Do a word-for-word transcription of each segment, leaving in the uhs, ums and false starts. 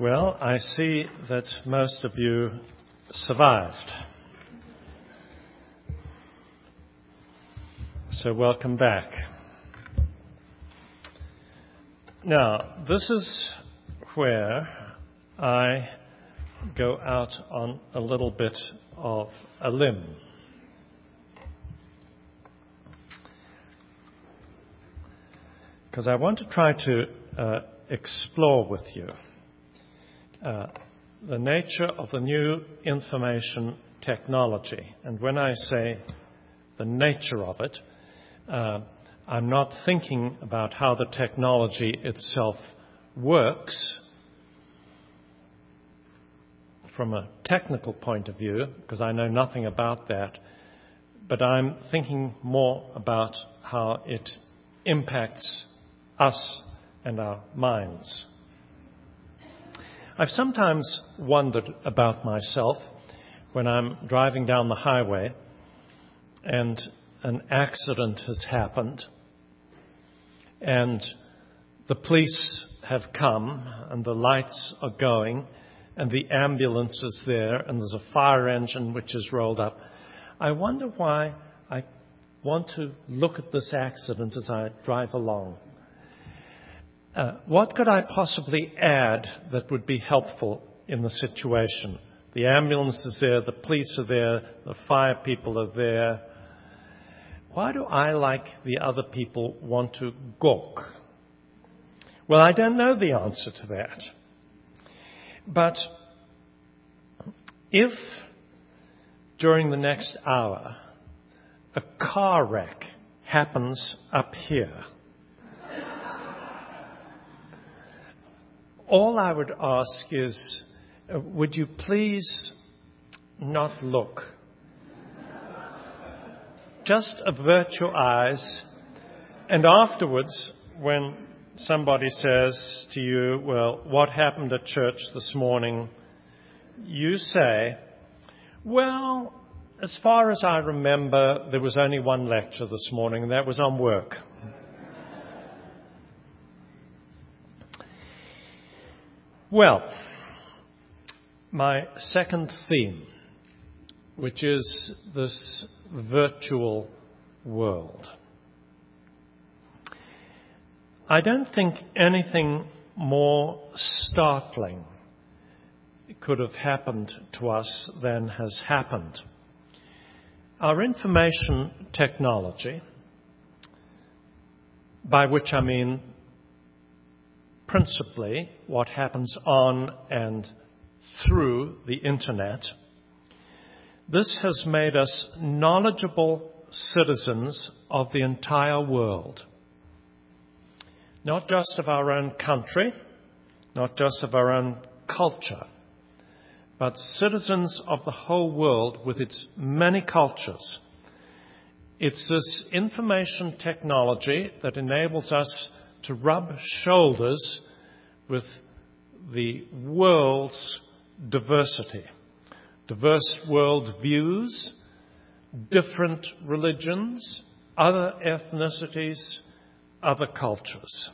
Well, I see that most of you survived. So welcome back. Now, this is where I go out on a little bit of a limb. Because I want to try to uh, explore with you uh, the nature of the new information technology. And when I say the nature of it, uh, I'm not thinking about how the technology itself works from a technical point of view, because I know nothing about that, but I'm thinking more about how it impacts us and our minds. I've sometimes wondered about myself when I'm driving down the highway and an accident has happened and the police have come and the lights are going and the ambulance is there and there's a fire engine which is rolled up. I wonder why I want to look at this accident as I drive along. Uh, what could I possibly add that would be helpful in the situation? The ambulance is there, the police are there, the fire people are there. Why do I, like the other people, want to gawk? Well, I don't know the answer to that. But if during the next hour a car wreck happens up here, all I would ask is, uh, would you please not look? Just avert your eyes, and afterwards, when somebody says to you, well, what happened at church this morning? You say, well, as far as I remember, there was only one lecture this morning, and that was on work. Well, my second theme, which is this virtual world. I don't think anything more startling could have happened to us than has happened. Our information technology, by which I mean principally what happens on and through the internet, this has made us knowledgeable citizens of the entire world. Not just of our own country, not just of our own culture, but citizens of the whole world with its many cultures. It's this information technology that enables us to rub shoulders with the world's diversity. Diverse world views, different religions, other ethnicities, other cultures.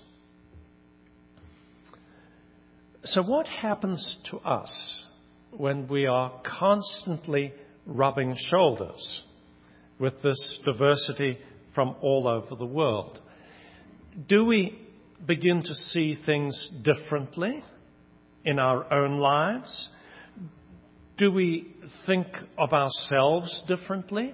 So what happens to us when we are constantly rubbing shoulders with this diversity from all over the world? Do we begin to see things differently in our own lives? Do we think of ourselves differently?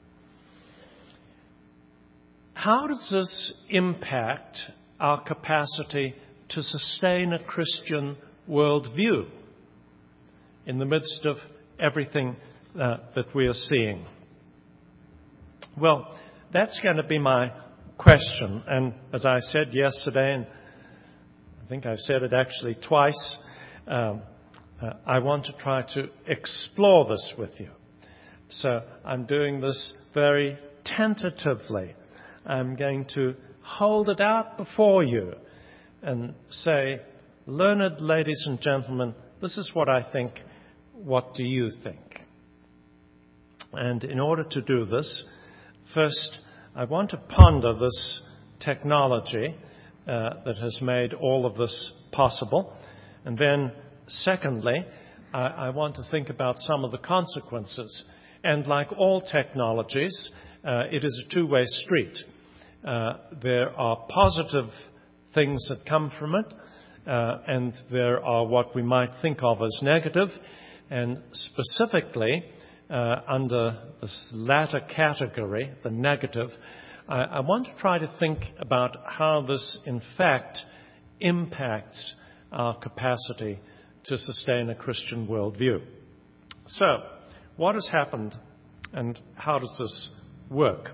How does this impact our capacity to sustain a Christian worldview in the midst of everything uh, that we are seeing? Well, that's going to be my question. And as I said yesterday, and I think I've said it actually twice, um, uh, I want to try to explore this with you. So I'm doing this very tentatively. I'm going to hold it out before you and say, learned ladies and gentlemen, this is what I think. What do you think? And in order to do this, first, I want to ponder this technology uh, that has made all of this possible, and then secondly, I, I want to think about some of the consequences. And like all technologies, uh, it is a two-way street. Uh, there are positive things that come from it, uh, and there are what we might think of as negative. And specifically, uh, under this latter category, the negative, I, I want to try to think about how this, in fact, impacts our capacity to sustain a Christian worldview. So, what has happened and how does this work?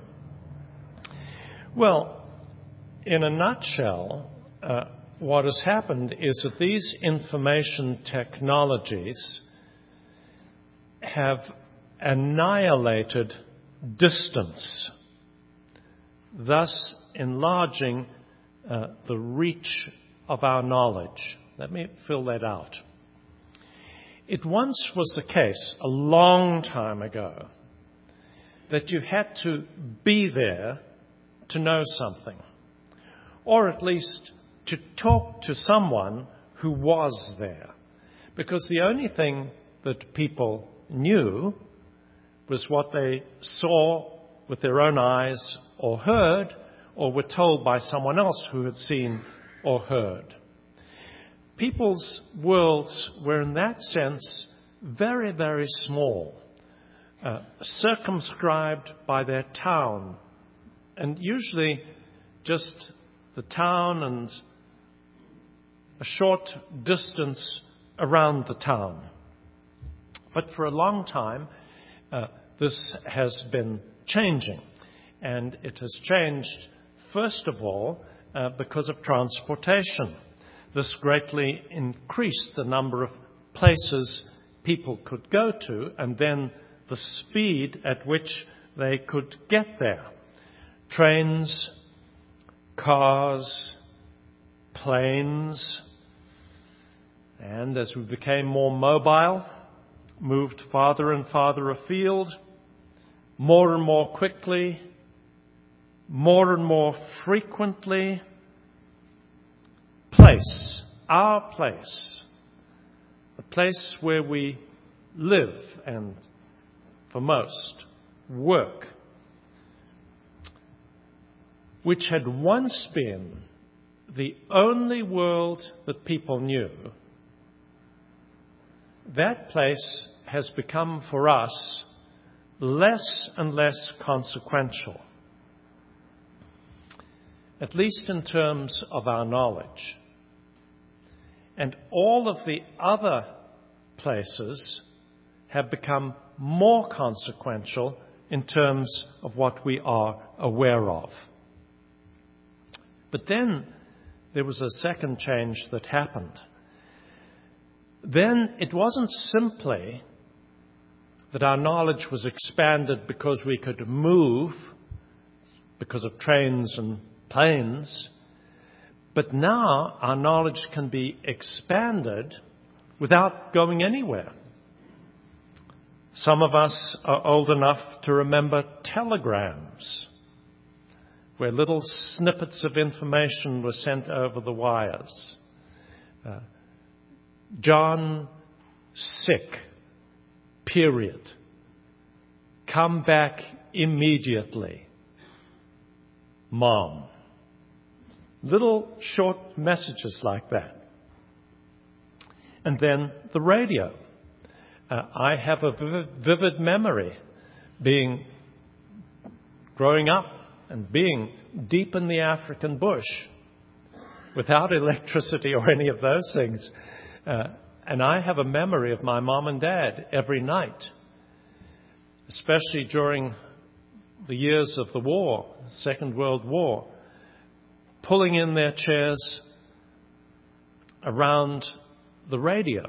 Well, in a nutshell, uh, what has happened is that these information technologies have annihilated distance, thus enlarging uh, the reach of our knowledge. Let me fill that out. It once was the case, a long time ago, that you had to be there to know something, or at least to talk to someone who was there, because the only thing that people knew was what they saw with their own eyes or heard or were told by someone else who had seen or heard. People's worlds were in that sense very, very small, uh, circumscribed by their town, and usually just the town and a short distance around the town. But for a long time, uh, this has been changing. And it has changed, first of all, uh, because of transportation. This greatly increased the number of places people could go to, and then the speed at which they could get there. Trains, cars, planes, and as we became more mobile, moved farther and farther afield, more and more quickly, more and more frequently. Place, our place, the place where we live and, for most, work, which had once been the only world that people knew, that place has become for us less and less consequential, at least in terms of our knowledge. And all of the other places have become more consequential in terms of what we are aware of. But then there was a second change that happened. Then it wasn't simply that our knowledge was expanded because we could move, because of trains and planes, but now our knowledge can be expanded without going anywhere. Some of us are old enough to remember telegrams, where little snippets of information were sent over the wires. Uh, John, sick, period. Come back immediately. Mom. Little short messages like that. And then the radio. Uh, I have a vivid, vivid memory being, growing up and being deep in the African bush without electricity or any of those things. Uh, and I have a memory of my mom and dad every night, especially during the years of the war, Second World War, pulling in their chairs around the radio,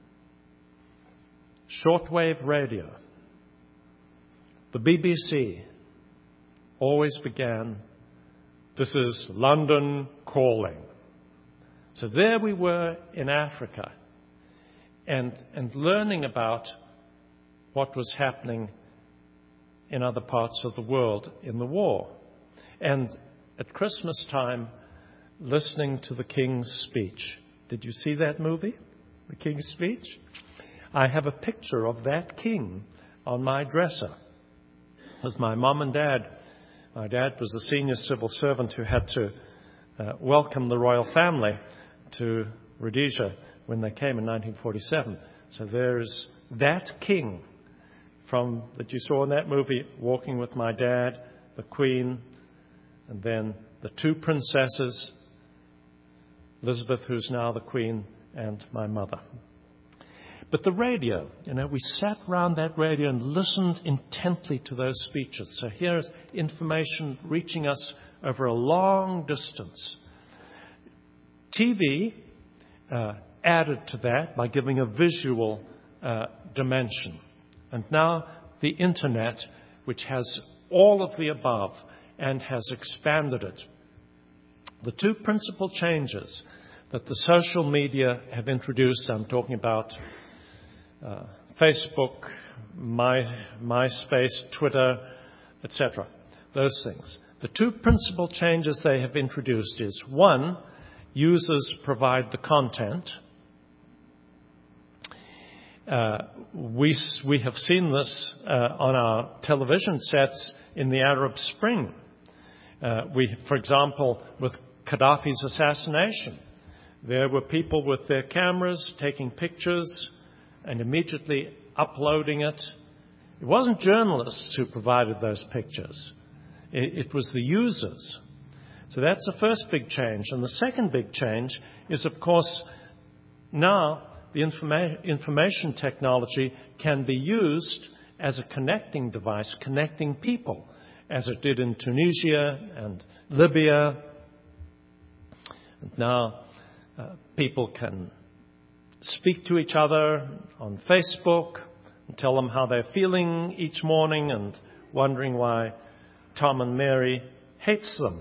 shortwave radio. The B B C always began, "This is London calling." So there we were in Africa, and, and learning about what was happening in other parts of the world in the war. And at Christmas time, listening to the King's speech. Did you see that movie? the King's Speech. I have a picture of that king on my dresser. As my mum and dad, my dad was a senior civil servant who had to uh, welcome the royal family to Rhodesia when they came in nineteen forty-seven. So there's that king from that you saw in that movie, walking with my dad, the Queen, and then the two princesses, Elizabeth, who's now the Queen, and my mother. But the radio, you know, we sat around that radio and listened intently to those speeches. So here's information reaching us over a long distance. T V uh, added to that by giving a visual uh, dimension. And now the Internet, which has all of the above and has expanded it. The two principal changes that the social media have introduced, I'm talking about uh, Facebook, My, MySpace, Twitter, et cetera, those things. The two principal changes they have introduced is, one, users provide the content. Uh, we, we have seen this uh, on our television sets in the Arab Spring. Uh, we, for example, with Gaddafi's assassination, there were people with their cameras taking pictures and immediately uploading it. It wasn't journalists who provided those pictures. It, it was the users. So that's the first big change. And the second big change is, of course, now the informa- information technology can be used as a connecting device, connecting people, as it did in Tunisia and Libya. And now uh, people can speak to each other on Facebook and tell them how they're feeling each morning and wondering why Tom and Mary hates them.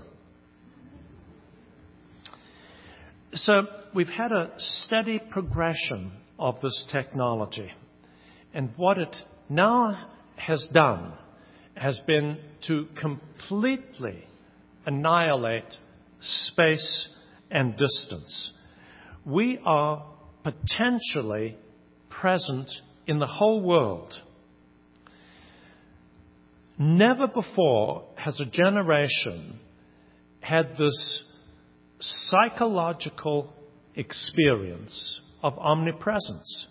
So we've had a steady progression of this technology. And what it now has done has been to completely annihilate space and distance. We are potentially present in the whole world. Never before has a generation had this psychological experience of omnipresence.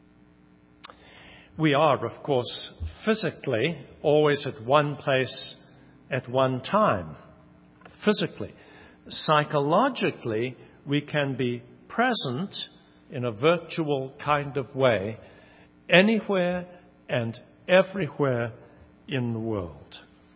We are, of course, physically always at one place at one time. Physically. Psychologically, we can be present in a virtual kind of way anywhere and everywhere in the world.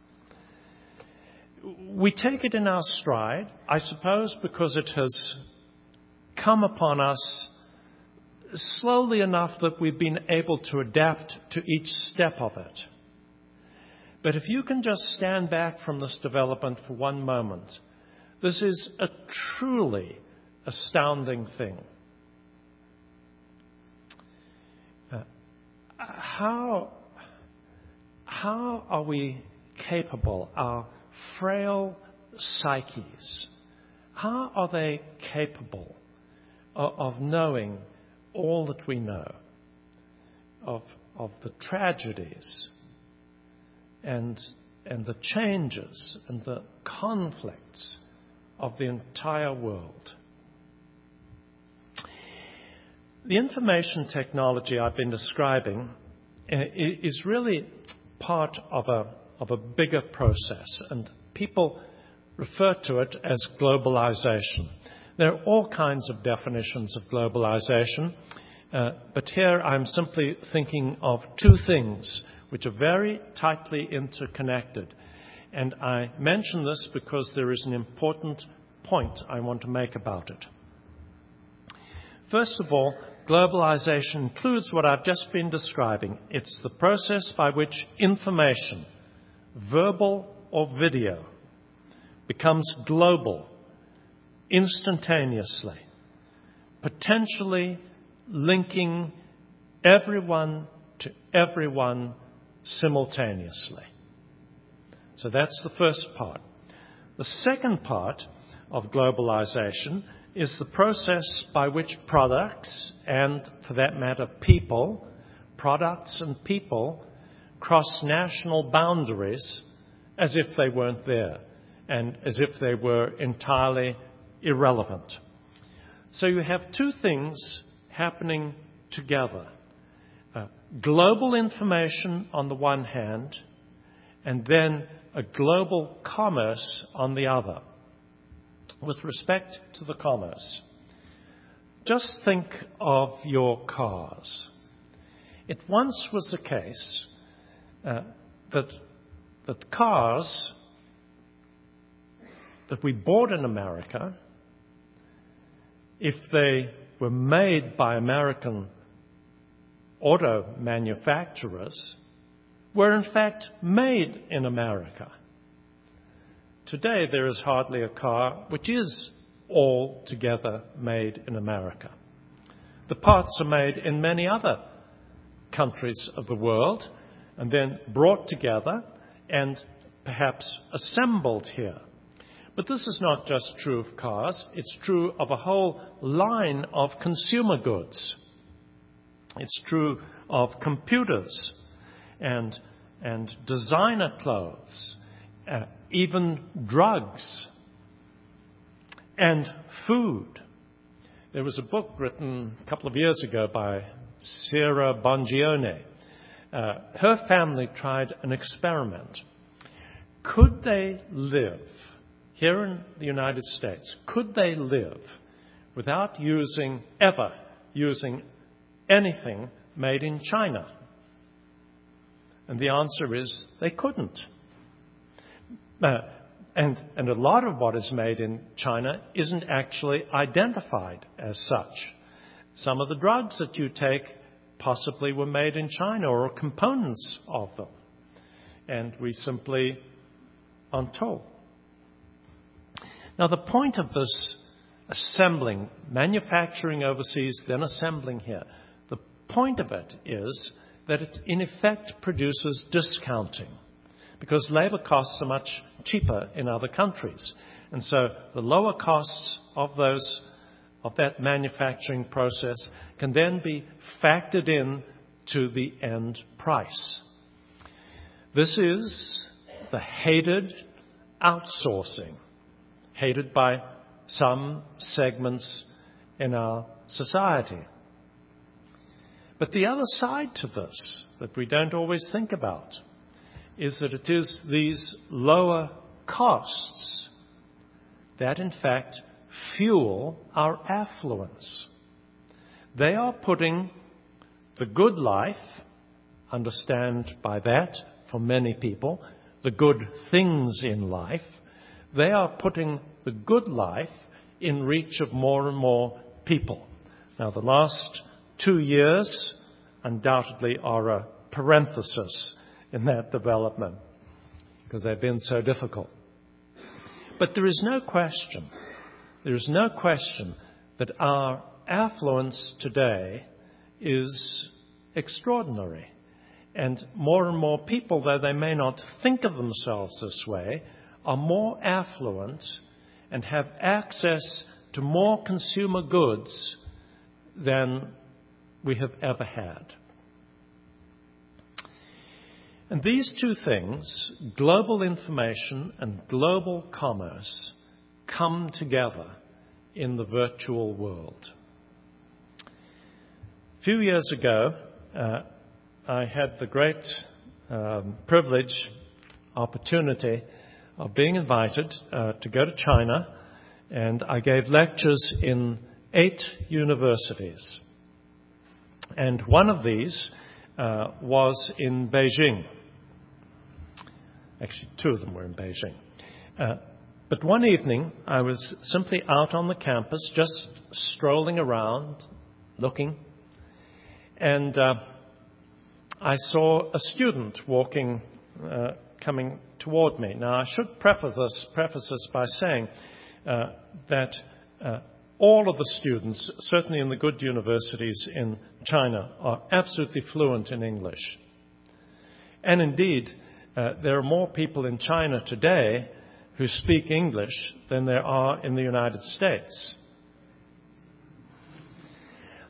We take it in our stride, I suppose, because it has come upon us slowly enough that we've been able to adapt to each step of it. But if you can just stand back from this development for one moment, this is a truly astounding thing. Uh, how, how are we capable, our frail psyches, how are they capable of, of knowing all that we know, of, of the tragedies and, and the changes and the conflicts of the entire world? The information technology I've been describing is really part of a, of a bigger process, and people refer to it as globalization. There are all kinds of definitions of globalization, uh, but here I'm simply thinking of two things which are very tightly interconnected. And I mention this because there is an important point I want to make about it. First of all, globalization includes what I've just been describing. It's the process by which information, verbal or video, becomes global instantaneously, potentially linking everyone to everyone simultaneously. So that's the first part. The second part of globalization is the process by which products, and for that matter people, products and people, cross national boundaries as if they weren't there and as if they were entirely irrelevant. So you have two things happening together. Uh, global information on the one hand, and then a global commerce on the other. With respect to the commerce, just think of your cars. It once was the case uh, that, that cars that we bought in America, if they were made by American auto manufacturers, were in fact made in America. Today there is hardly a car which is altogether made in America. The parts are made in many other countries of the world and then brought together and perhaps assembled here. But this is not just true of cars, it's true of a whole line of consumer goods. It's true of computers and, and designer clothes, uh, even drugs and food. There was a book written a couple of years ago by Sera Bongiorno. Uh, her family tried an experiment. Could they live here in the United States? Could they live without using, ever using anything made in China? And the answer is they couldn't. Uh, and, and a lot of what is made in China isn't actually identified as such. Some of the drugs that you take possibly were made in China or components of them. And we simply aren't told. Now, the point of this assembling, manufacturing overseas, then assembling here, the point of it is that it in effect produces discounting, because labor costs are much cheaper in other countries. And so the lower costs of those of that manufacturing process can then be factored in to the end price. This is the hated outsourcing, hated by some segments in our society. But the other side to this that we don't always think about is that it is these lower costs that in fact fuel our affluence. They are putting the good life, understand by that for many people, the good things in life, they are putting the good life in reach of more and more people. Now, the last two years undoubtedly are a parenthesis in that development because they've been so difficult. But there is no question, there is no question that our affluence today is extraordinary. And more and more people, though they may not think of themselves this way, are more affluent and have access to more consumer goods than we have ever had. And these two things, global information and global commerce, come together in the virtual world. A few years ago, uh, I had the great um, privilege, opportunity of being invited uh, to go to China, and I gave lectures in eight universities. And one of these uh, was in Beijing. Actually, two of them were in Beijing. Uh, but one evening, I was simply out on the campus, just strolling around, looking, and uh, I saw a student walking, uh, coming toward me. Now, I should preface this, preface this by saying uh, that uh, all of the students, certainly in the good universities in China, are absolutely fluent in English. And indeed, uh, there are more people in China today who speak English than there are in the United States.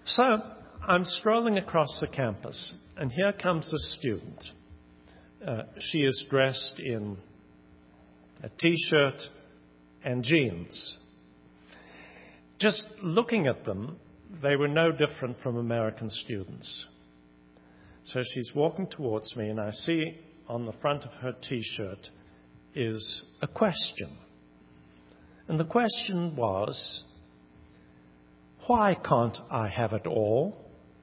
So I'm strolling across the campus, and here comes a student. Uh, she is dressed in a T-shirt and jeans. Just looking at them, they were no different from American students. So she's walking towards me, and I see on the front of her T-shirt is a question. And the question was, why can't I have it all?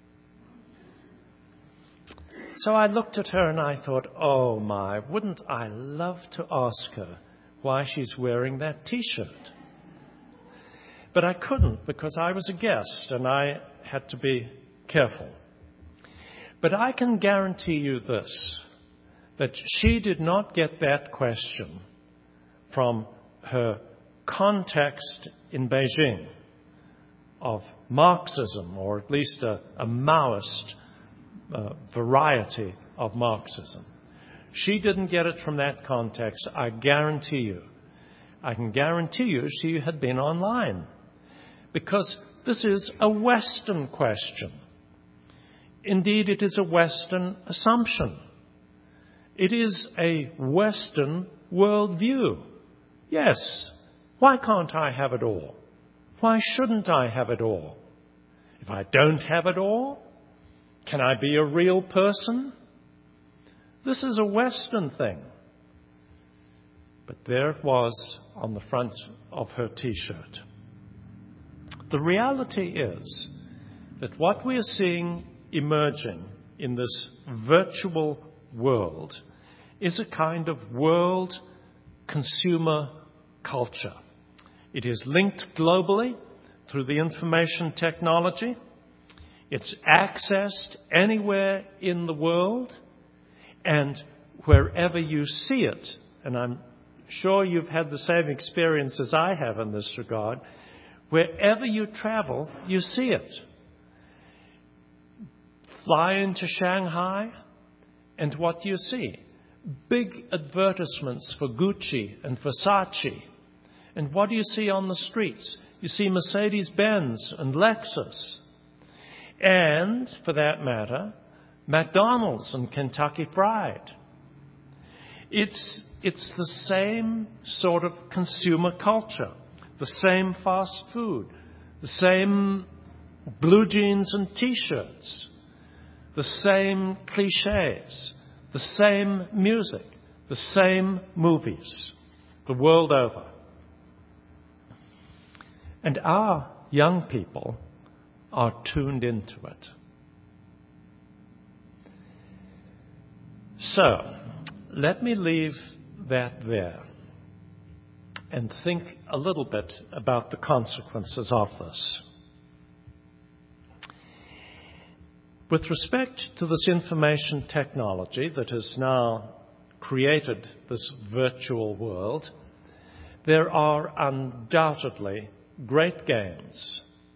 So I looked at her and I thought, oh my, wouldn't I love to ask her why she's wearing that T-shirt? But I couldn't, because I was a guest and I had to be careful. But I can guarantee you this, that she did not get that question from her context in Beijing of Marxism, or at least a, a Maoist uh, variety of Marxism. She didn't get it from that context, I guarantee you. I can guarantee you she had been online, because this is a Western question. Indeed, it is a Western assumption. It is a Western worldview. Yes, why can't I have it all? Why shouldn't I have it all? If I don't have it all, can I be a real person? This is a Western thing. But there it was on the front of her T-shirt. The reality is that what we are seeing emerging in this virtual world is a kind of world consumer culture. It is linked globally through the information technology. It's accessed anywhere in the world, and wherever you see it, and I'm sure you've had the same experience as I have in this regard, wherever you travel, you see it. Fly into Shanghai, and what do you see? Big advertisements for Gucci and Versace. And what do you see on the streets? You see Mercedes-Benz and Lexus. And, for that matter, McDonald's and Kentucky Fried. It's, it's the same sort of consumer culture, the same fast food, the same blue jeans and T-shirts, the same cliches, the same music, the same movies, the world over. And our young people are tuned into it. So, let me leave that there and think a little bit about the consequences of this. With respect to this information technology that has now created this virtual world, there are undoubtedly great gains.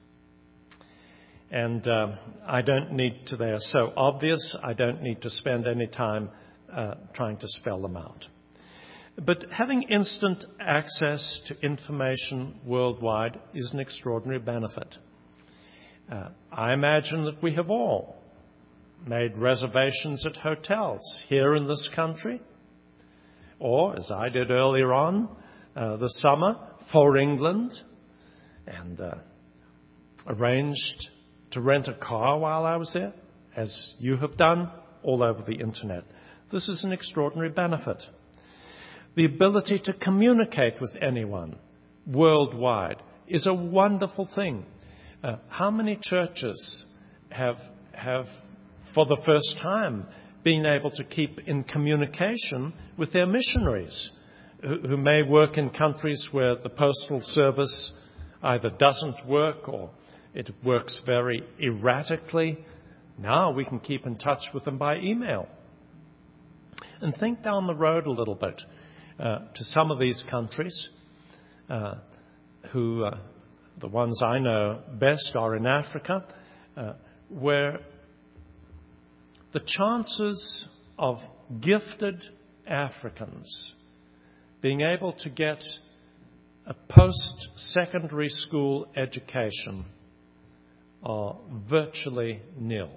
And uh, I don't need to, they are so obvious, I don't need to spend any time uh, trying to spell them out. But having instant access to information worldwide is an extraordinary benefit. Uh, I imagine that we have all made reservations at hotels here in this country, or, as I did earlier on uh, this summer, for England, and uh, arranged to rent a car while I was there, as you have done all over the internet. This is an extraordinary benefit. The ability to communicate with anyone worldwide is a wonderful thing. Uh, how many churches have, have, for the first time, been able to keep in communication with their missionaries, who, who may work in countries where the postal service either doesn't work or it works very erratically? Now we can keep in touch with them by email. And think down the road a little bit uh, to some of these countries uh, who, uh, the ones I know best are in Africa, uh, where the chances of gifted Africans being able to get a post-secondary school education are virtually nil.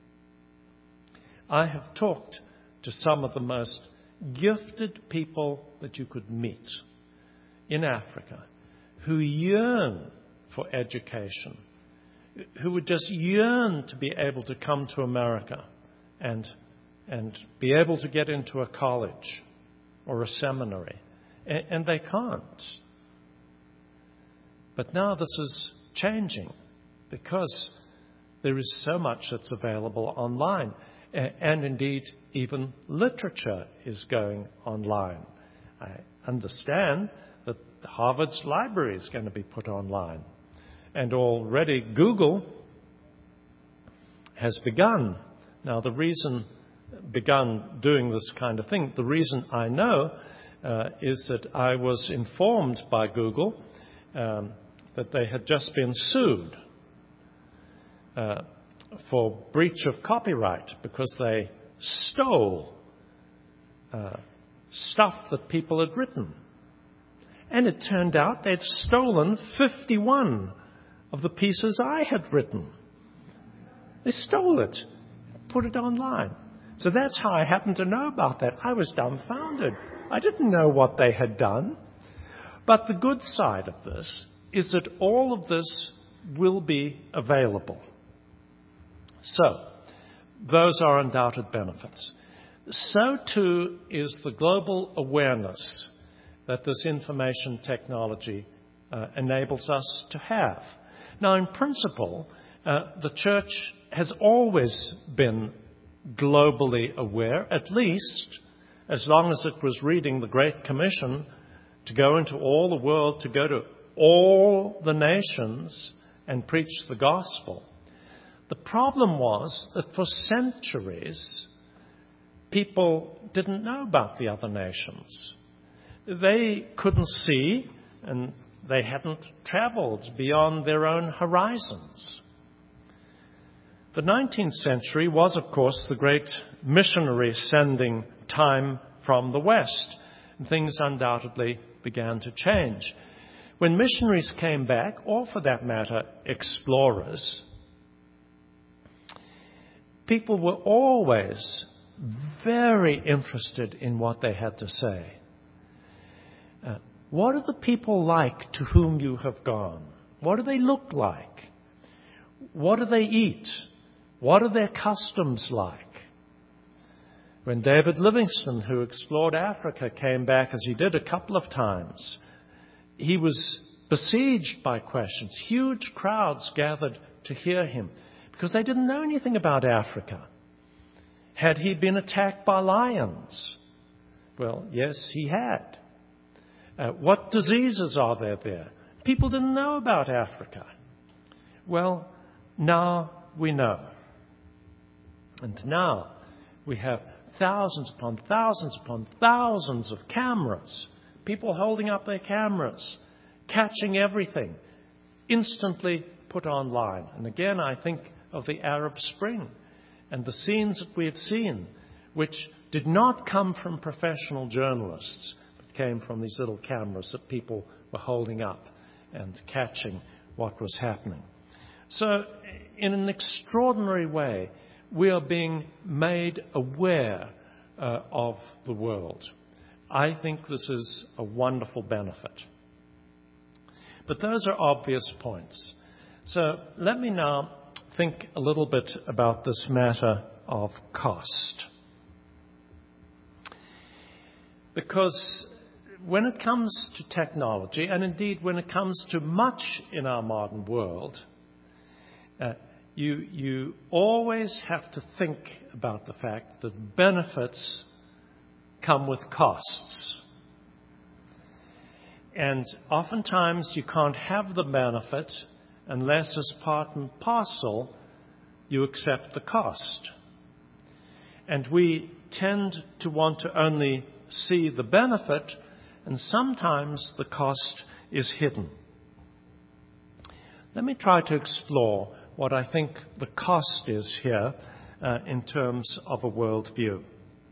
I have talked to some of the most gifted people that you could meet in Africa who yearn for education, who would just yearn to be able to come to America and, and be able to get into a college or a seminary, and, and they can't. But now this is changing because there is so much that's available online. And indeed, even literature is going online. I understand that Harvard's library is going to be put online. And already Google has begun. Now, the reason begun doing this kind of thing, the reason I know uh, is that I was informed by Google um, that they had just been sued uh, for breach of copyright because they stole uh, stuff that people had written. And it turned out they'd stolen fifty-one of the pieces I had written. They stole it, put it online. So that's how I happened to know about that. I was dumbfounded. I didn't know what they had done. But the good side of this is that all of this will be available. So, those are undoubted benefits. So too is the global awareness that this information technology uh, enables us to have. Now, in principle, uh, the church has always been globally aware, at least as long as it was reading the Great Commission to go into all the world, to go to all the nations and preach the gospel. The problem was that for centuries, people didn't know about the other nations. They couldn't see, and they hadn't traveled beyond their own horizons. The nineteenth century was, of course, the great missionary sending time from the West, and things undoubtedly began to change. When missionaries came back, or for that matter, explorers, people were always very interested in what they had to say. Uh, what are the people like to whom you have gone? What do they look like? What do they eat? What are their customs like? When David Livingstone, who explored Africa, came back, as he did a couple of times, he was besieged by questions. Huge crowds gathered to hear him because they didn't know anything about Africa. Had he been attacked by lions? Well, yes, he had. Uh, what diseases are there there? People didn't know about Africa. Well, now we know. And now we have thousands upon thousands upon thousands of cameras. People holding up their cameras, catching everything, instantly put online. And again, I think of the Arab Spring and the scenes that we have seen, which did not come from professional journalists, but came from these little cameras that people were holding up and catching what was happening. So, in an extraordinary way, we are being made aware uh, of the world. I think this is a wonderful benefit. But those are obvious points. So let me now think a little bit about this matter of cost. Because when it comes to technology, and indeed when it comes to much in our modern world, uh, you, you always have to think about the fact that benefits come with costs. And oftentimes you can't have the benefit unless, as part and parcel, you accept the cost. And we tend to want to only see the benefit, and sometimes the cost is hidden. Let me try to explore what I think the cost is here uh, in terms of a worldview.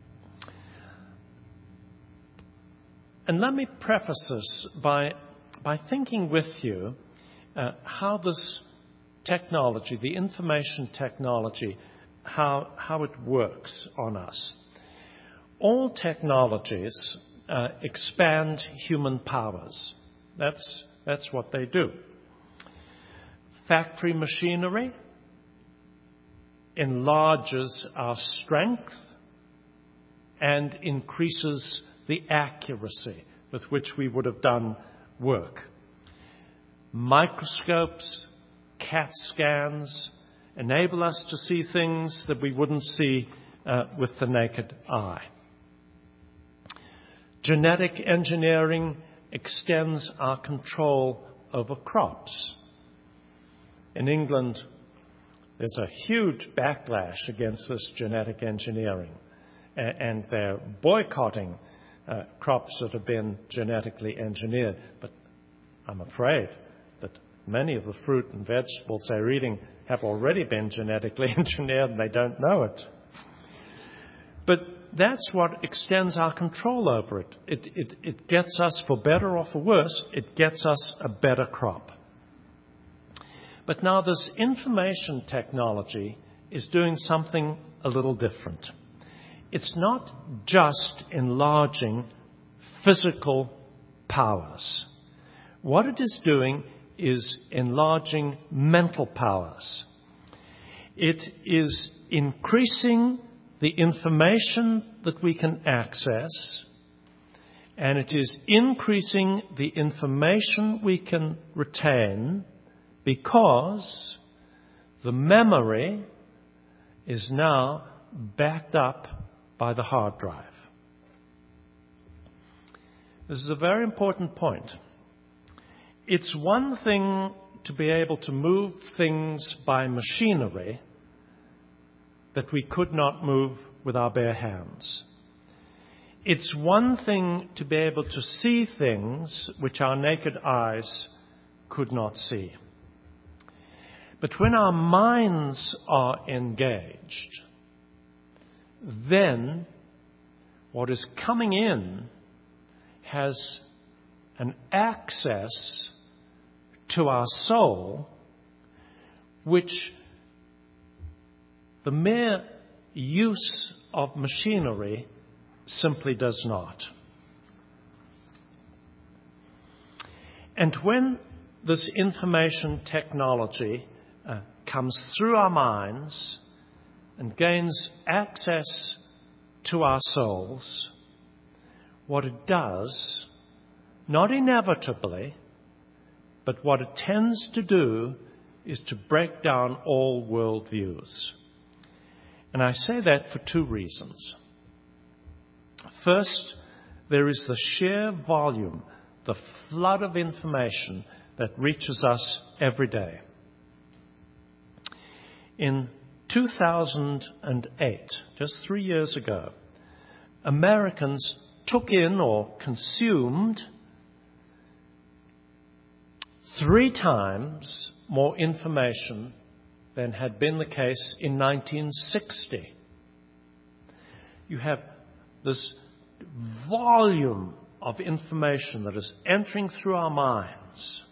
And let me preface this by, by thinking with you uh, how this technology, the information technology, how, how it works on us. All technologies uh, expand human powers. That's, that's what they do. Factory machinery enlarges our strength and increases the accuracy with which we would have done work. Microscopes, CAT scans enable us to see things that we wouldn't see uh, with the naked eye. Genetic engineering extends our control over crops. In England, there's a huge backlash against this genetic engineering, and they're boycotting uh, crops that have been genetically engineered. But I'm afraid that many of the fruit and vegetables they're eating have already been genetically engineered and they don't know it. But that's what extends our control over it. It, it. it gets us, for better or for worse, it gets us a better crop. But now this information technology is doing something a little different. It's not just enlarging physical powers. What it is doing is enlarging mental powers. It is increasing the information that we can access, and it is increasing the information we can retain, because the memory is now backed up by the hard drive. This is a very important point. It's one thing to be able to move things by machinery that we could not move with our bare hands. It's one thing to be able to see things which our naked eyes could not see. But when our minds are engaged, then what is coming in has an access to our soul which the mere use of machinery simply does not. And when this information technology uh, comes through our minds and gains access to our souls, what it does, not inevitably, but what it tends to do, is to break down all worldviews. And I say that for two reasons. First, there is the sheer volume, the flood of information that reaches us every day. In two thousand eight, just three years ago, Americans took in or consumed three times more information than had been the case in nineteen sixty. You have this volume of information that is entering through our minds.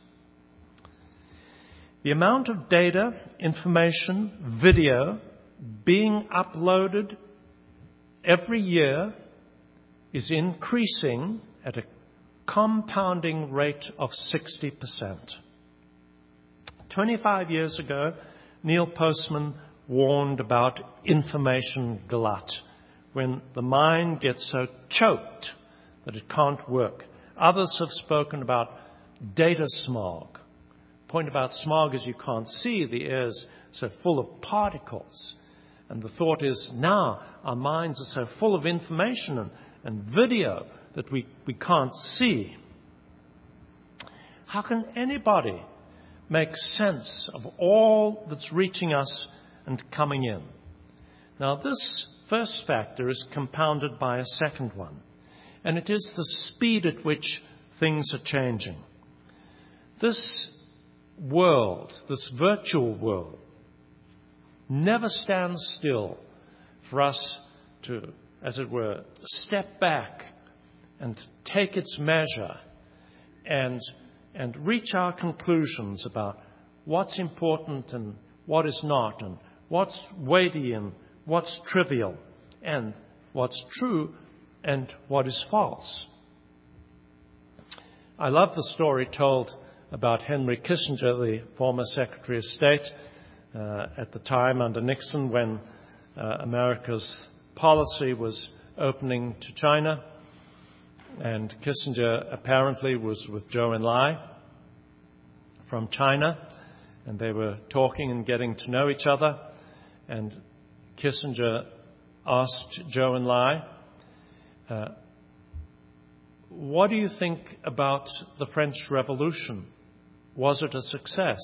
The amount of data, information, video being uploaded every year is increasing at a compounding rate of sixty percent. twenty-five years ago, Neil Postman warned about information glut, when the mind gets so choked that it can't work. Others have spoken about data smog. The point about smog is you can't see, the air is so full of particles. And the thought is now our minds are so full of information and, and video that we, we can't see. How can anybody make sense of all that's reaching us and coming in? Now, this first factor is compounded by a second one, and it is the speed at which things are changing. This world, this virtual world, never stands still for us to, as it were, step back and take its measure and, and reach our conclusions about what's important and what is not, and what's weighty and what's trivial, and what's true and what is false. I love the story told about Henry Kissinger, the former Secretary of State, uh, at the time under Nixon when uh, America's policy was opening to China. And Kissinger apparently was with Zhou Enlai from China, and they were talking and getting to know each other. And Kissinger asked Zhou Enlai, uh, what do you think about the French Revolution? Was it a success?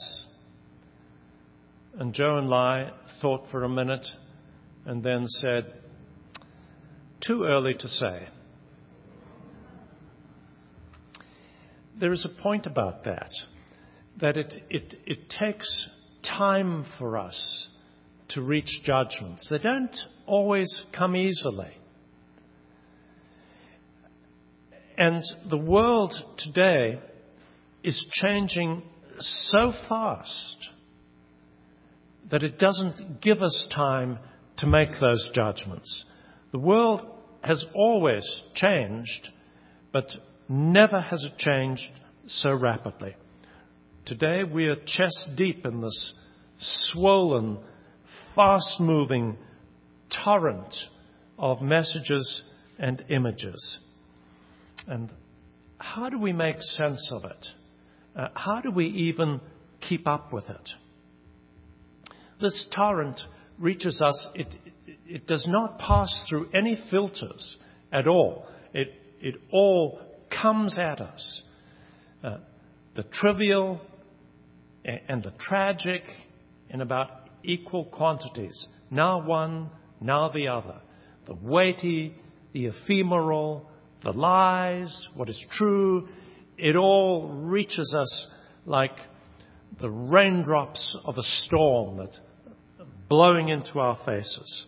And Zhou Enlai thought for a minute and then said, too early to say. There is a point about that, that it, it, it takes time for us to reach judgments. They don't always come easily. And the world today is changing so fast that it doesn't give us time to make those judgments. The world has always changed, but never has it changed so rapidly. Today we are chest deep in this swollen, fast-moving torrent of messages and images. And how do we make sense of it? Uh, how do we even keep up with it? This torrent reaches us. It, it, it does not pass through any filters at all. It, it all comes at us. Uh, the trivial and the tragic in about equal quantities. Now one, now the other. The weighty, the ephemeral, the lies, what is true, it all reaches us like the raindrops of a storm that are blowing into our faces.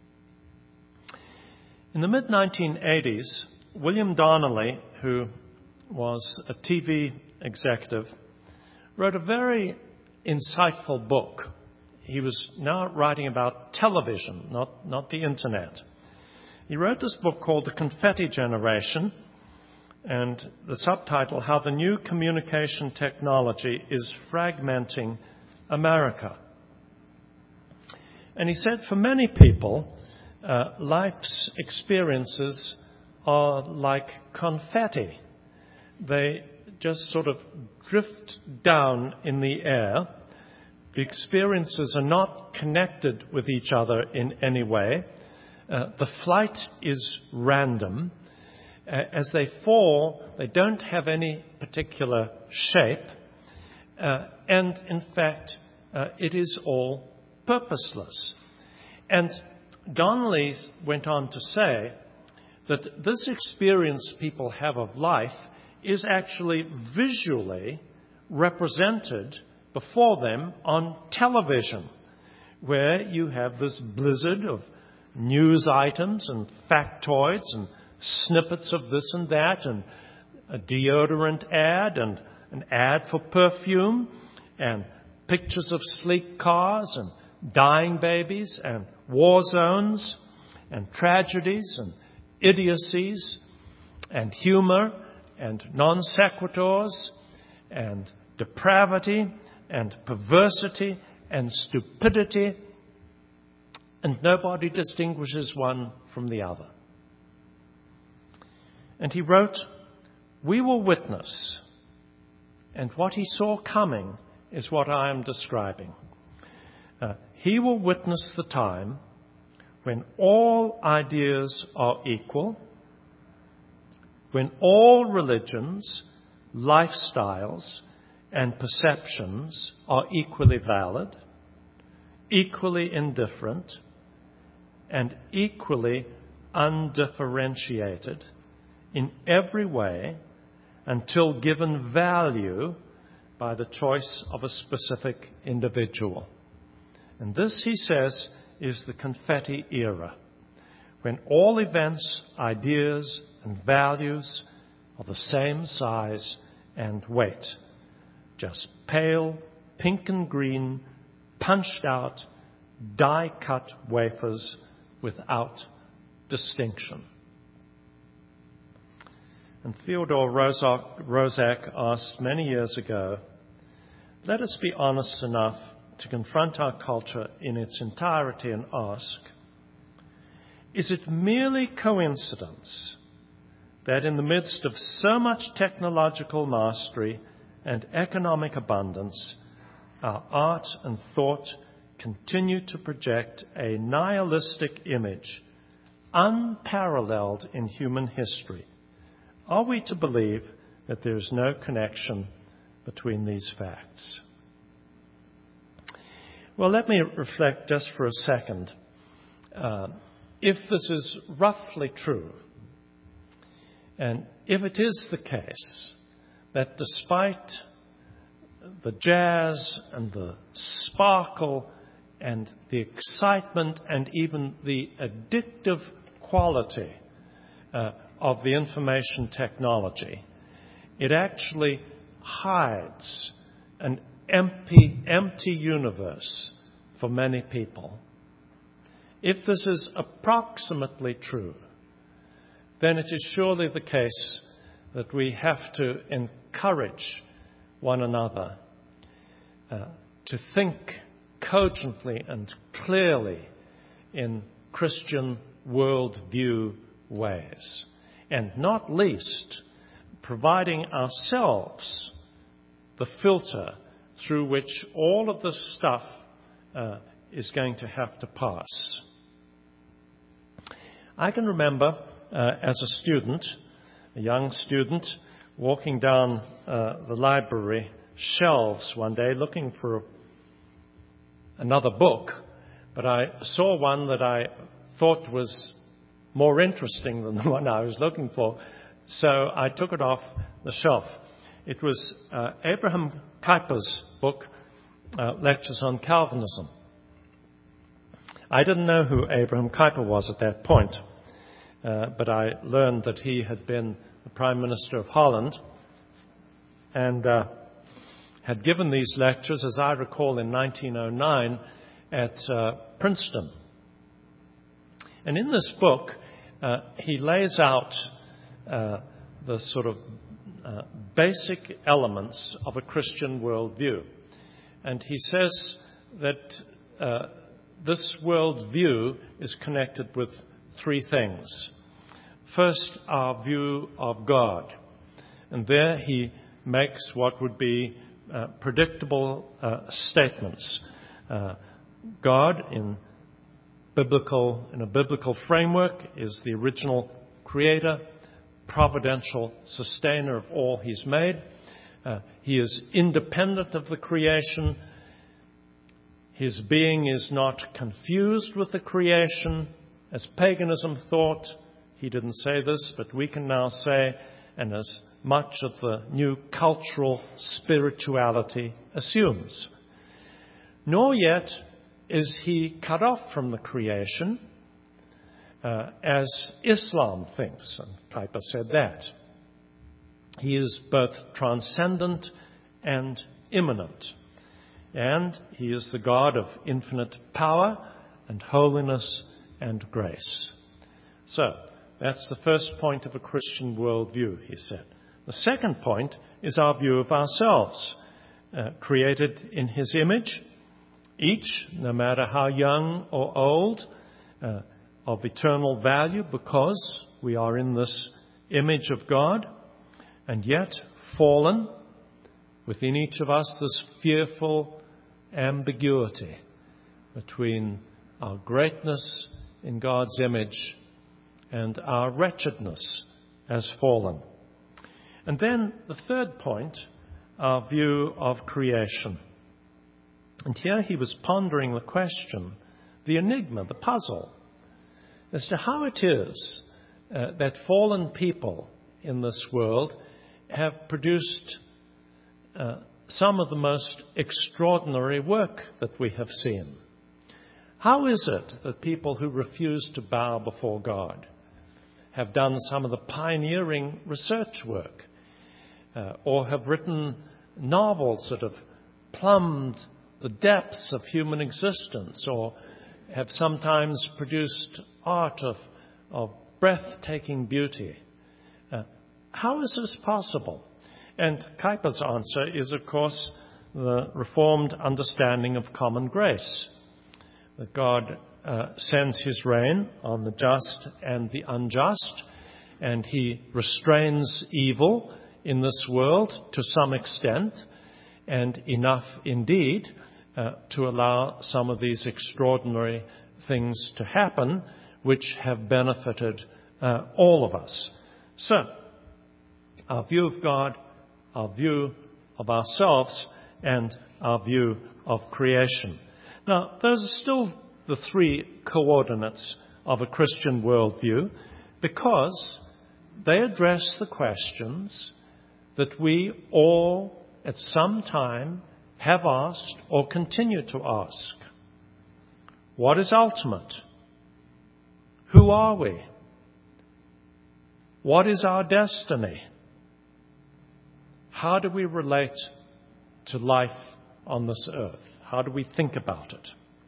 In the mid nineteen eighties, William Donnelly, who was a T V executive, wrote a very insightful book. He was now writing about television, not, not the internet. He wrote this book called The Confetti Generation, and the subtitle, How the New Communication Technology is Fragmenting America. And he said for many people, uh, life's experiences are like confetti. They just sort of drift down in the air. The experiences are not connected with each other in any way. Uh, the flight is random. Uh, as they fall, they don't have any particular shape. Uh, and in fact, uh, it is all purposeless. And Donnelly went on to say that this experience people have of life is actually visually represented before them on television, where you have this blizzard of news items and factoids and snippets of this and that, and a deodorant ad and an ad for perfume, and pictures of sleek cars and dying babies and war zones and tragedies and idiocies and humor and non sequiturs and depravity and perversity and stupidity, and nobody distinguishes one from the other. And he wrote, we will witness, and what he saw coming is what I am describing. Uh, he will witness the time when all ideas are equal, when all religions, lifestyles, and perceptions are equally valid, equally indifferent, and equally undifferentiated in every way until given value by the choice of a specific individual. And this, he says, is the confetti era, when all events, ideas, and values are the same size and weight, just pale pink and green, punched out, die-cut wafers without distinction. And Theodore Roszak, Roszak asked many years ago, let us be honest enough to confront our culture in its entirety and ask, is it merely coincidence that in the midst of so much technological mastery and economic abundance, our art and thought continue to project a nihilistic image unparalleled in human history? Are we to believe that there is no connection between these facts? Well, let me reflect just for a second. Uh, if this is roughly true, and if it is the case that despite the jazz and the sparkle and the excitement and even the addictive quality uh, of the information technology, it actually hides an empty, empty universe for many people. If this is approximately true, then it is surely the case that we have to encourage one another uh, to think cogently and clearly in Christian worldview ways, and not least providing ourselves the filter through which all of this stuff uh, is going to have to pass. I can remember uh, as a student, a young student, walking down uh, the library shelves one day looking for another book, but I saw one that I thought was more interesting than the one I was looking for, so I took it off the shelf. It was uh, Abraham Kuyper's book, uh, Lectures on Calvinism. I didn't know who Abraham Kuyper was at that point, uh, but I learned that he had been the Prime Minister of Holland and uh, had given these lectures, as I recall, in nineteen oh nine at uh, Princeton. And in this book, uh, he lays out uh, the sort of uh, basic elements of a Christian worldview. And he says that uh, this worldview is connected with three things. First, our view of God. And there he makes what would be uh, predictable uh, statements. Uh, God, in biblical, in a biblical framework, is the original creator, providential sustainer of all he's made. Uh, he is independent of the creation. His being is not confused with the creation, as paganism thought. He didn't say this, but we can now say, and as much of the new cultural spirituality assumes. Nor yet is he cut off from the creation, uh, as Islam thinks, and Kuyper said that. He is both transcendent and immanent, and he is the God of infinite power and holiness and grace. So, that's the first point of a Christian worldview, he said. The second point is our view of ourselves, uh, created in his image, each, no matter how young or old, uh, of eternal value because we are in this image of God, and yet fallen, within each of us this fearful ambiguity between our greatness in God's image and our wretchedness as fallen. And then the third point, our view of creation. And here he was pondering the question, the enigma, the puzzle, as to how it is uh, that fallen people in this world have produced uh, some of the most extraordinary work that we have seen. How is it that people who refuse to bow before God have done some of the pioneering research work, uh, or have written novels that have plumbed the depths of human existence, or have sometimes produced art of, of breathtaking beauty. Uh, how is this possible? And Kuyper's answer is, of course, the Reformed understanding of common grace, that God uh, sends his rain on the just and the unjust, and he restrains evil in this world to some extent, and enough indeed uh, to allow some of these extraordinary things to happen which have benefited uh, all of us. So, our view of God, our view of ourselves, and our view of creation. Now, those are still the three coordinates of a Christian worldview, because they address the questions that we all at some time have asked or continue to ask. What is ultimate? Who are we? What is our destiny? How do we relate to life on this earth? How do we think about it?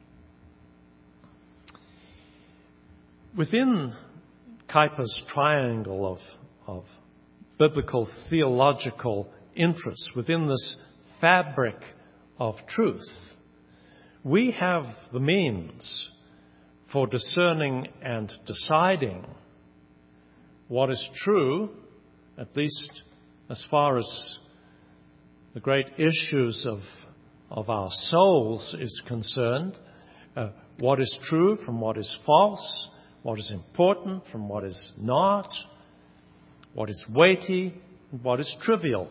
Within Kuyper's triangle of, of biblical theological interests, within this fabric of truth, we have the means for discerning and deciding what is true, at least as far as the great issues of, of our souls is concerned, uh, what is true from what is false, what is important from what is not, what is weighty and what is trivial.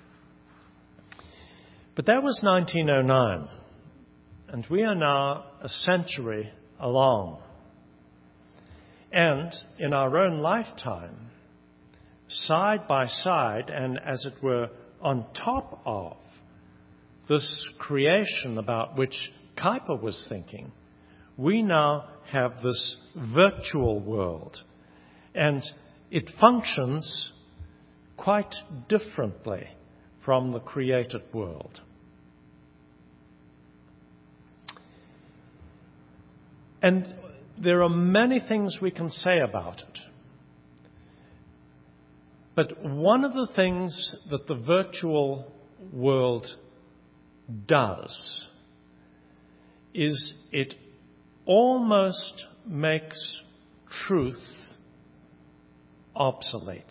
But that was nineteen oh nine, and we are now a century along. And in our own lifetime, side by side, and as it were, on top of this creation about which Kuyper was thinking, we now have this virtual world, and it functions quite differently from the created world. And there are many things we can say about it. But one of the things that the virtual world does is it almost makes truth obsolete.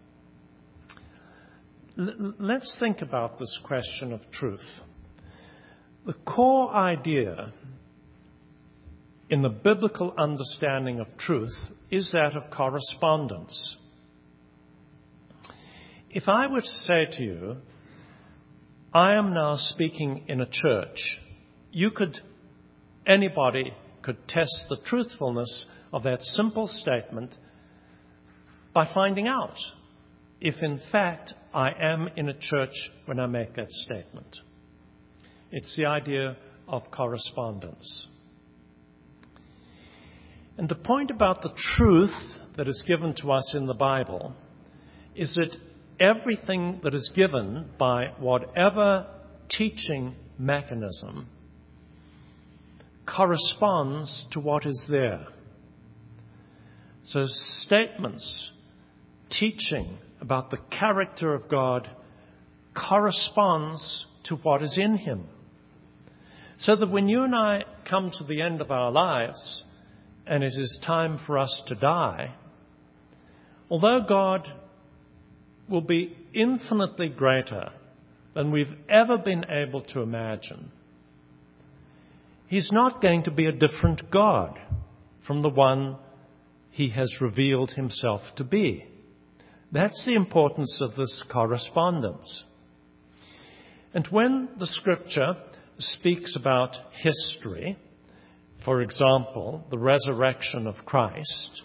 L- let's think about this question of truth. The core idea in the biblical understanding of truth is that of correspondence. If I were to say to you, I am now speaking in a church, you could, anybody could test the truthfulness of that simple statement by finding out if in fact I am in a church when I make that statement. It's the idea of correspondence. And the point about the truth that is given to us in the Bible is that everything that is given by whatever teaching mechanism corresponds to what is there. So statements, teaching about the character of God corresponds to what is in him. So that when you and I come to the end of our lives and it is time for us to die, although God will be infinitely greater than we've ever been able to imagine, he's not going to be a different God from the one he has revealed himself to be. That's the importance of this correspondence. And when the Scripture speaks about history, for example, the resurrection of Christ,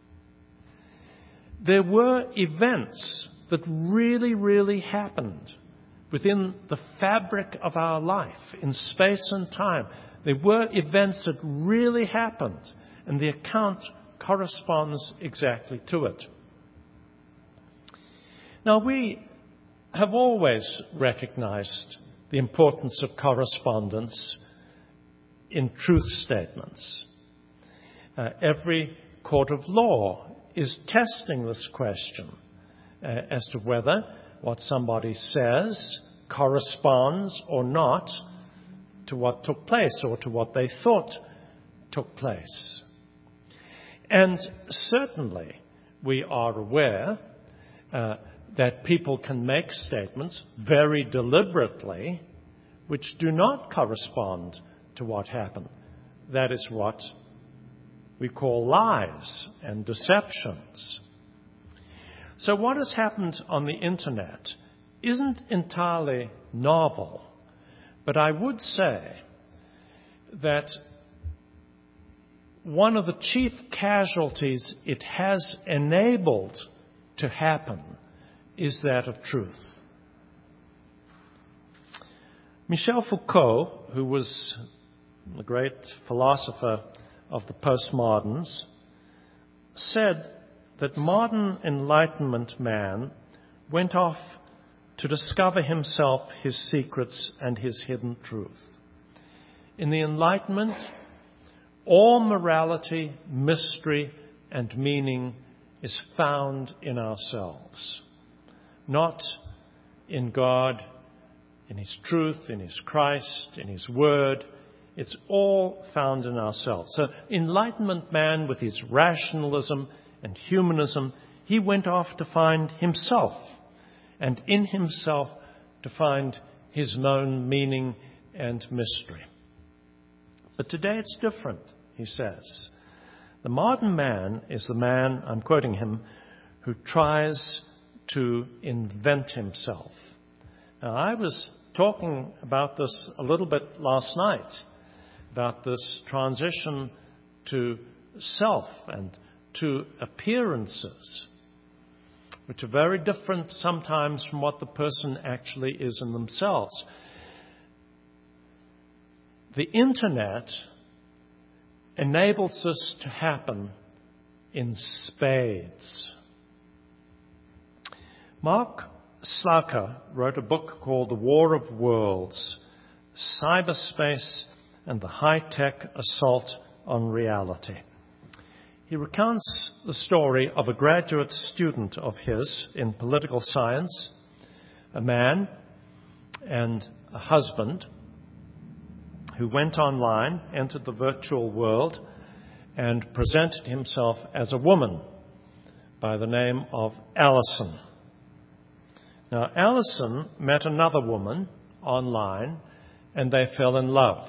there were events that really, really happened within the fabric of our life, in space and time. There were events that really happened, and the account corresponds exactly to it. Now, we have always recognized the importance of correspondence in truth statements. Uh, every court of law is testing this question uh, as to whether what somebody says corresponds or not to what took place or to what they thought took place. And certainly we are aware uh, that people can make statements very deliberately which do not correspond to what happened. That is what we call lies and deceptions. So what has happened on the internet isn't entirely novel, but I would say that one of the chief casualties it has enabled to happen is that of truth. Michel Foucault, who was the great philosopher of the postmoderns, said that modern Enlightenment man went off to discover himself, his secrets, and his hidden truth. In the Enlightenment, all morality, mystery, and meaning is found in ourselves, not in God, in His truth, in His Christ, in His Word. It's all found in ourselves. So Enlightenment man, with his rationalism and humanism, he went off to find himself, and in himself to find his known meaning and mystery. But today it's different, he says. The modern man is the man, I'm quoting him, who tries to invent himself. Now, I was talking about this a little bit last night, about this transition to self and to appearances, which are very different sometimes from what the person actually is in themselves. The internet enables this to happen in spades. Mark Slaughter wrote a book called The War of Worlds, Cyberspace and the High-Tech Assault on Reality. He recounts the story of a graduate student of his in political science, a man and a husband who went online, entered the virtual world, and presented himself as a woman by the name of Alison. Now, Alison met another woman online, and they fell in love.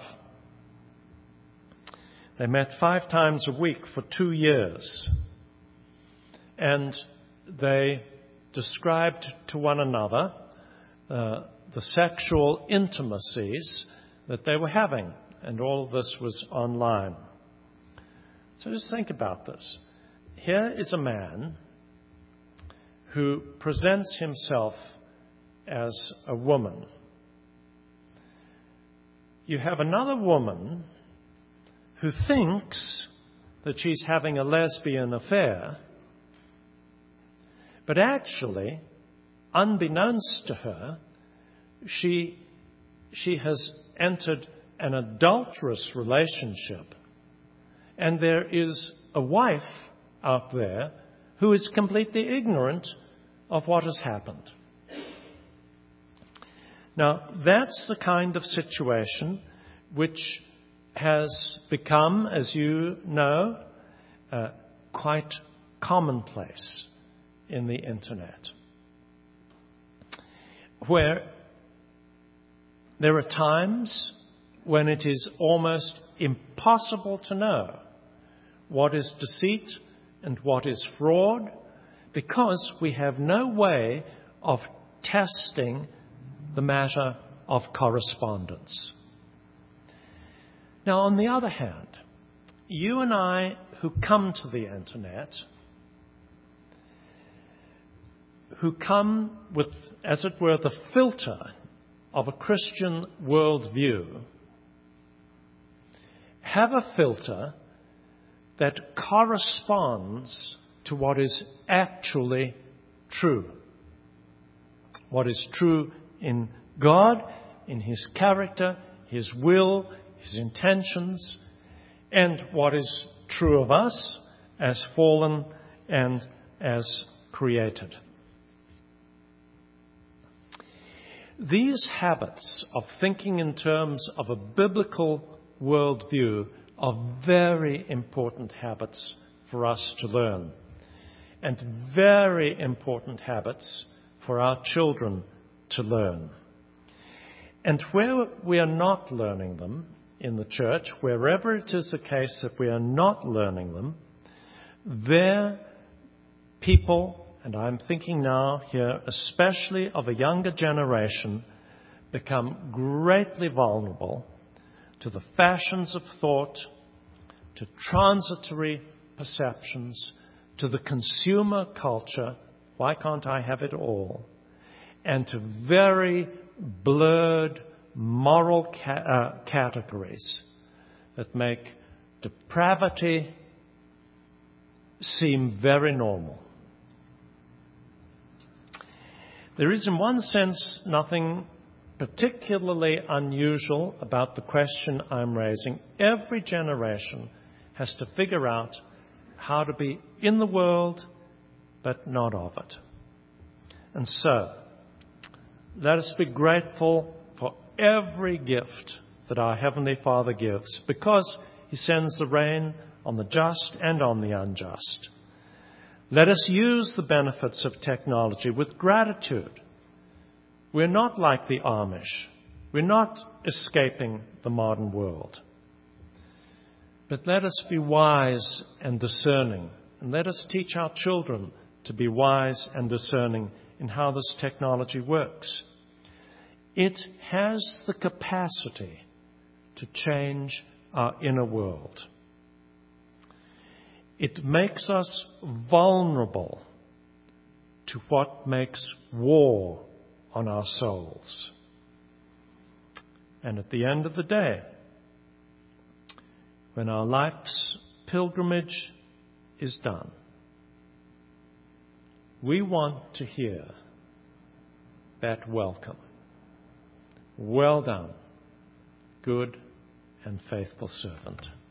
They met five times a week for two years, and they described to one another uh, the sexual intimacies that they were having, and all of this was online. So just think about this. Here is a man who presents himself as a woman. You have another woman who thinks that she's having a lesbian affair, but actually, unbeknownst to her, she, she has entered an adulterous relationship, and there is a wife out there who is completely ignorant of what has happened. Now, that's the kind of situation which has become, as you know, uh, quite commonplace in the internet, where there are times when it is almost impossible to know what is deceit and what is fraud, because we have no way of testing the matter of correspondence. Now, on the other hand, you and I who come to the internet, who come with, as it were, the filter of a Christian worldview, have a filter that corresponds to what is actually true. What is true in God in his character, his will, his intentions, and what is true of us as fallen and as created. These habits of thinking in terms of a biblical worldview are very important habits for us to learn, and very important habits for our children to learn. And where we are not learning them in the church, wherever it is the case that we are not learning them, there people, and I'm thinking now here especially of a younger generation, become greatly vulnerable to the fashions of thought, to transitory perceptions, to the consumer culture, why can't I have it all, and to very blurred moral ca- uh, categories that make depravity seem very normal. There is in one sense nothing particularly unusual about the question I'm raising. Every generation has to figure out how to be in the world but not of it. And so, let us be grateful for every gift that our Heavenly Father gives, because He sends the rain on the just and on the unjust. Let us use the benefits of technology with gratitude. We're not like the Amish. We're not escaping the modern world. But let us be wise and discerning, and let us teach our children to be wise and discerning in how this technology works. It has the capacity to change our inner world. It makes us vulnerable to what makes war on our souls. And at the end of the day, when our life's pilgrimage is done, we want to hear that welcome. Well done, good and faithful servant.